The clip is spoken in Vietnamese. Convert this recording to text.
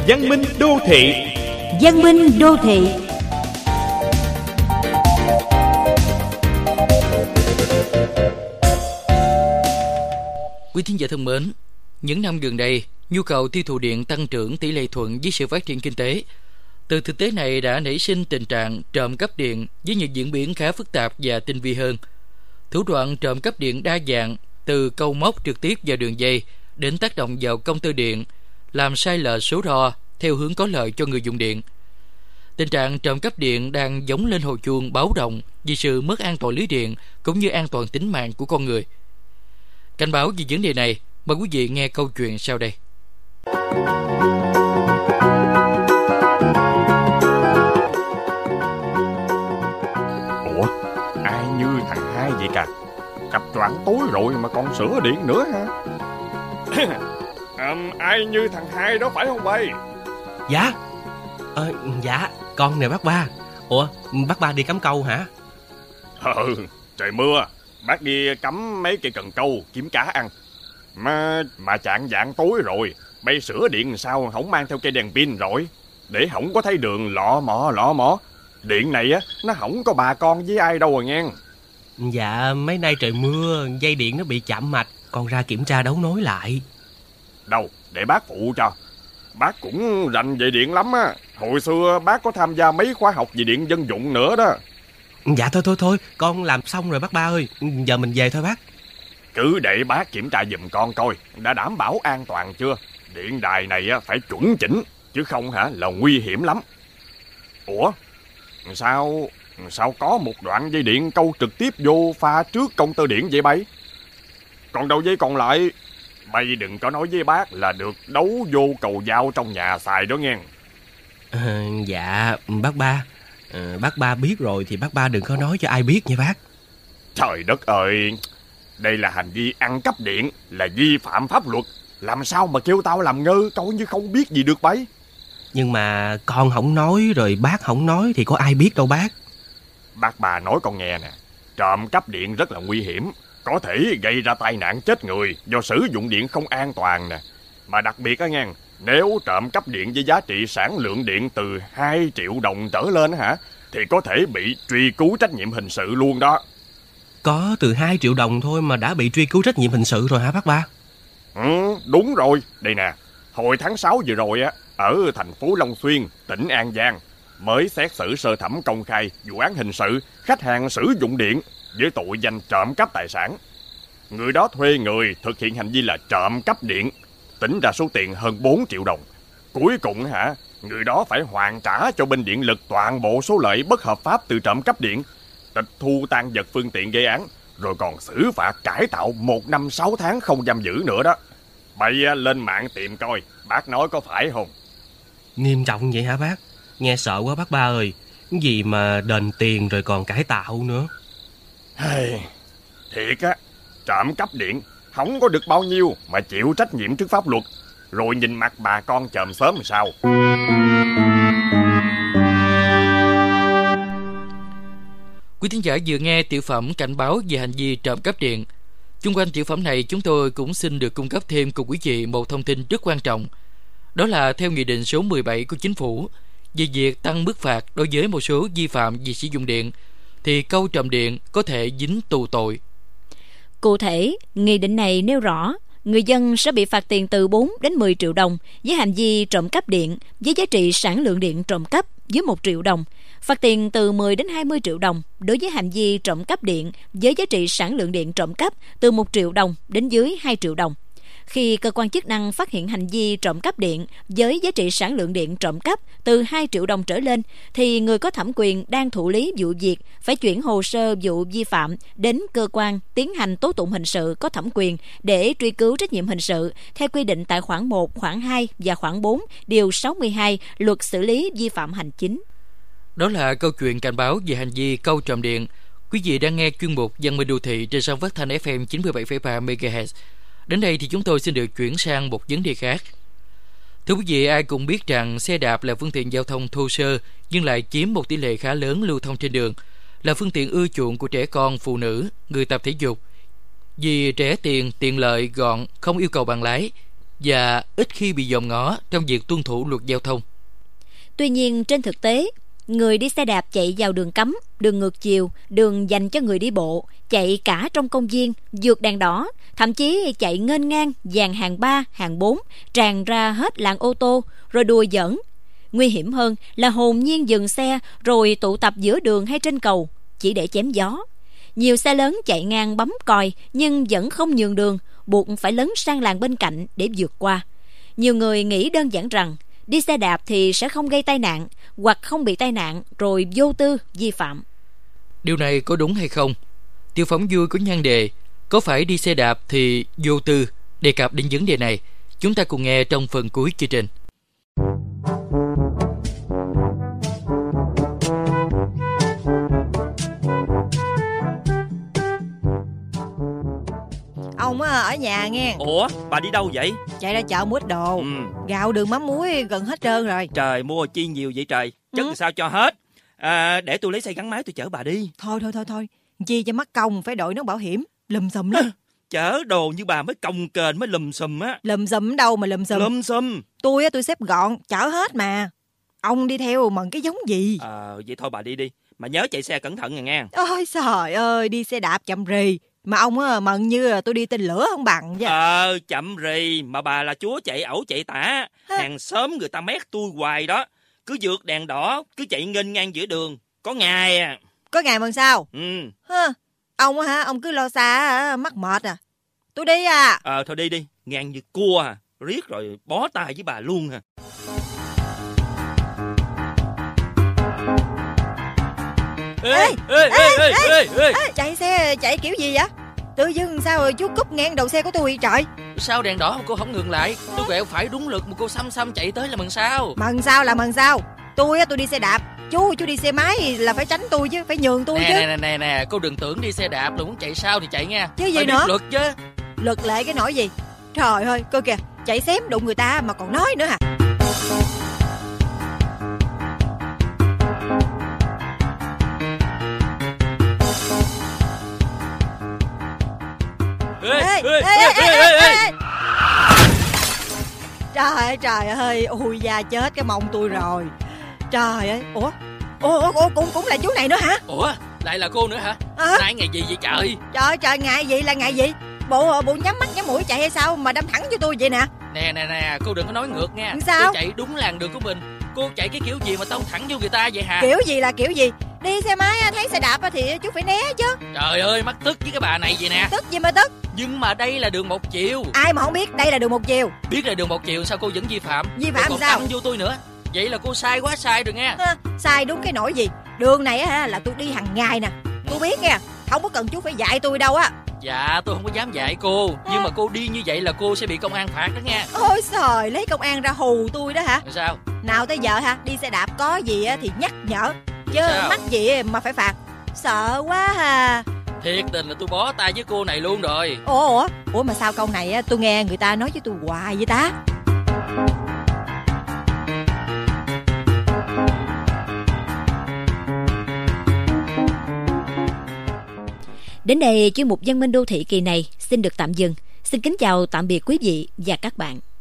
Văn minh đô thị. Văn minh đô thị. Quý thính giả thân mến, những năm gần đây, nhu cầu tiêu thụ điện tăng trưởng tỷ lệ thuận với sự phát triển kinh tế. Từ thực tế này đã nảy sinh tình trạng trộm cắp điện với những diễn biến khá phức tạp và tinh vi hơn. Thủ đoạn trộm cắp điện đa dạng, từ câu móc trực tiếp vào đường dây đến tác động vào công tơ điện, làm sai lệch số đo theo hướng có lợi cho người dùng điện. Tình trạng trộm cắp điện đang gióng lên hồi chuông báo động vì sự mất an toàn lưới điện cũng như an toàn tính mạng của con người. Cảnh báo về vấn đề này, mời quý vị nghe câu chuyện sau đây. Ủa, ai như thằng Hai vậy cả? Chập choạng tối rồi mà còn sửa điện nữa hả? Ai như thằng Hai đó phải không bay? Dạ. Dạ, con nè bác Ba. Ủa, bác Ba đi cắm câu hả? Trời mưa, bác đi cắm mấy cây cần câu kiếm cá ăn. Mà chạng vạng tối rồi, bay sửa điện sao không mang theo cây đèn pin rồi? Để không có thấy đường lọ mọ. Điện này á, nó không có bà con với ai đâu rồi nghe. Dạ, mấy nay trời mưa, dây điện nó bị chạm mạch, con ra kiểm tra đấu nối lại. Đâu, để bác phụ cho. Bác cũng rành về điện lắm á. Hồi xưa bác có tham gia mấy khóa học về điện dân dụng nữa đó. Dạ thôi, con làm xong rồi bác Ba ơi. Giờ mình về thôi bác. Cứ để bác kiểm tra giùm con coi đã đảm bảo an toàn chưa. Điện đài này á, phải chuẩn chỉnh, chứ không hả là nguy hiểm lắm. Ủa, sao có một đoạn dây điện câu trực tiếp vô pha trước công tơ điện vậy bay? Còn đầu dây còn lại, bay đừng có nói với bác là được đấu vô cầu dao trong nhà xài đó nghe. Dạ bác Ba, bác Ba biết rồi thì bác Ba đừng có nói cho ai biết nha bác. Trời đất ơi, đây là hành vi ăn cắp điện, là vi phạm pháp luật. Làm sao mà kêu tao làm ngơ coi như không biết gì được bấy. Nhưng mà con không nói rồi bác không nói thì có ai biết đâu bác. Bác Ba nói con nghe nè, trộm cắp điện rất là nguy hiểm, có thể gây ra tai nạn chết người do sử dụng điện không an toàn nè. Mà đặc biệt á nghe, nếu trộm cắp điện với giá trị sản lượng điện từ 2 triệu đồng trở lên hả, thì có thể bị truy cứu trách nhiệm hình sự luôn đó. Có từ 2 triệu đồng thôi mà đã bị truy cứu trách nhiệm hình sự rồi hả bác Ba? Đúng rồi, đây nè, hồi tháng 6 vừa rồi á, ở thành phố Long Xuyên, tỉnh An Giang, mới xét xử sơ thẩm công khai vụ án hình sự khách hàng sử dụng điện với tội danh trộm cắp tài sản. Người đó thuê người thực hiện hành vi là trộm cắp điện, tính ra số tiền hơn 4 triệu đồng. Cuối cùng hả, người đó phải hoàn trả cho bên điện lực toàn bộ số lợi bất hợp pháp từ trộm cắp điện, tịch thu tang vật phương tiện gây án, rồi còn xử phạt cải tạo 1 năm 6 tháng không giam giữ nữa đó. Bay lên mạng tìm coi, bác nói có phải không? Nghiêm trọng vậy hả bác? Nghe sợ quá bác Ba ơi. Cái gì mà đền tiền rồi còn cải tạo nữa. Thiệt á, trộm cắp điện không có được bao nhiêu mà chịu trách nhiệm trước pháp luật. Rồi nhìn mặt bà con chòm xóm sao? Quý thính giả vừa nghe tiểu phẩm cảnh báo về hành vi trộm cắp điện. Chung quanh tiểu phẩm này, chúng tôi cũng xin được cung cấp thêm cùng quý vị một thông tin rất quan trọng. Đó là theo Nghị định số 17 của Chính phủ về việc tăng mức phạt đối với một số vi phạm về sử dụng điện, thì câu trộm điện có thể dính tù tội. Cụ thể, nghị định này nêu rõ người dân sẽ bị phạt tiền từ 4 đến 10 triệu đồng với hành vi trộm cắp điện với giá trị sản lượng điện trộm cắp dưới 1 triệu đồng, phạt tiền từ 10 đến 20 triệu đồng đối với hành vi trộm cắp điện với giá trị sản lượng điện trộm cắp từ 1 triệu đồng đến dưới 2 triệu đồng. Khi cơ quan chức năng phát hiện hành vi trộm cắp điện với giá trị sản lượng điện trộm cắp từ 2 triệu đồng trở lên, thì người có thẩm quyền đang thụ lý vụ việc phải chuyển hồ sơ vụ vi phạm đến cơ quan tiến hành tố tụng hình sự có thẩm quyền để truy cứu trách nhiệm hình sự theo quy định tại khoản 1, khoản 2 và khoản 4, điều 62 Luật xử lý vi phạm hành chính. Đó là câu chuyện cảnh báo về hành vi câu trộm điện. Quý vị đang nghe chuyên mục Văn minh đô thị trên sóng phát thanh FM 97,3 MHz. Đến đây thì chúng tôi xin được chuyển sang một vấn đề khác. Thưa quý vị, ai cũng biết rằng xe đạp là phương tiện giao thông thô sơ nhưng lại chiếm một tỷ lệ khá lớn lưu thông trên đường, là phương tiện ưa chuộng của trẻ con, phụ nữ, người tập thể dục. Vì rẻ tiền, tiện lợi, gọn, không yêu cầu bằng lái, và ít khi bị dòm ngó trong việc tuân thủ luật giao thông. Tuy nhiên trên thực tế, người đi xe đạp chạy vào đường cấm, đường ngược chiều, đường dành cho người đi bộ, chạy cả trong công viên, vượt đèn đỏ, thậm chí chạy nghênh ngang dàn hàng 3, hàng 4, tràn ra hết làn ô tô, rồi đùa giỡn. Nguy hiểm hơn là hồn nhiên dừng xe rồi tụ tập giữa đường hay trên cầu, chỉ để chém gió. Nhiều xe lớn chạy ngang bấm còi nhưng vẫn không nhường đường, buộc phải lấn sang làn bên cạnh để vượt qua. Nhiều người nghĩ đơn giản rằng đi xe đạp thì sẽ không gây tai nạn, hoặc không bị tai nạn rồi vô tư vi phạm. Điều này có đúng hay không? Tiêu phóng vui của nhan đề "Có phải đi xe đạp thì vô tư" đề cập đến vấn đề này. Chúng ta cùng nghe trong phần cuối chương trình. Ông ở nhà nghe. Ủa, bà đi đâu vậy? Chạy ra chợ mua ít đồ. Gạo, đường, mắm, muối gần hết trơn rồi. Trời, mua chi nhiều vậy trời? Chất sao cho hết. Để tôi lấy xe gắn máy tôi chở bà đi. Thôi chi cho mắc công phải đội nón bảo hiểm. Lùm xùm lắm. Chở đồ như bà mới cồng kềnh mới lùm xùm á. Lùm xùm đâu mà lùm xùm. Lùm xùm. Tôi xếp gọn, chở hết mà. Ông đi theo mần cái giống gì? Vậy thôi bà đi đi. Mà nhớ chạy xe cẩn thận nghe. Ôi trời ơi, đi xe đạp chậm rì. Mà ông mần như tôi đi tên lửa không bằng chứ. Chậm rì. Mà bà là chúa chạy ẩu chạy tả. Hàng xóm người ta mét tôi hoài đó. Cứ vượt đèn đỏ, cứ chạy nghênh ngang giữa đường. Có ngày à. Có ngày bằng sao? Ông hả? Ông cứ lo xa mắc mệt à? Tôi đi à. Thôi đi đi. Ngang như cua à. Riết rồi bó tay với bà luôn hả? Ê. Chạy xe chạy kiểu gì vậy? Tự dưng sao rồi chú cúp ngang đầu xe của tôi trời? Sao đèn đỏ mà cô không ngừng lại? Tôi quẹo phải đúng lực mà cô xăm chạy tới là mần sao? Mần sao là mần sao? Tôi đi xe đạp, chú đi xe máy là phải tránh tôi chứ, phải nhường tôi chứ. Nè, cô đừng tưởng đi xe đạp là muốn chạy sao thì chạy nha. Chứ gì phải nữa? Biết luật chứ. Luật lệ cái nỗi gì? Trời ơi, coi kìa, chạy xém đụng người ta mà còn nói nữa hả? Ê. Trời ơi, ui da chết cái mông tôi rồi. Trời ơi, ủa cũng là chú này nữa hả? Ủa, lại là cô nữa hả? Nay ngày gì vậy trời? Trời, ngày gì là ngày gì? Bộ nhắm mắt nhắm mũi chạy hay sao mà đâm thẳng cho tôi vậy nè? Nè, cô đừng có nói ngược nha. Sao? Tôi chạy đúng làn đường của mình. Cô chạy cái kiểu gì mà tông thẳng vô người ta vậy hả? Kiểu gì là kiểu gì? Đi xe máy thấy xe đạp thì chú phải né chứ. Trời ơi, mắc tức với cái bà này vậy nè. Tức gì mà tức? Nhưng mà đây là đường một chiều. Ai mà không biết đây là đường một chiều? Biết là đường một chiều sao cô vẫn vi phạm? Vi phạm còn sao? tông vô tôi nữa. Vậy là cô sai quá sai rồi nha. Sai đúng cái nỗi gì? Đường này là tôi đi hàng ngày nè. Tôi biết nha, không có cần chú phải dạy tôi đâu á. Dạ, tôi không có dám dạy cô. Nhưng mà cô đi như vậy là cô sẽ bị công an phạt đó nha. Ôi trời, lấy công an ra hù tôi đó hả? Sao? Nào tới giờ đi xe đạp có gì thì nhắc nhở. Chứ sao? mắc gì mà phải phạt. Sợ quá à. Thiệt tình là tôi bó tay với cô này luôn rồi. Ủa mà sao câu này tôi nghe người ta nói với tôi hoài vậy ta? Đến đây chuyên mục Văn minh đô thị kỳ này xin được tạm dừng. Xin kính chào tạm biệt quý vị và các bạn.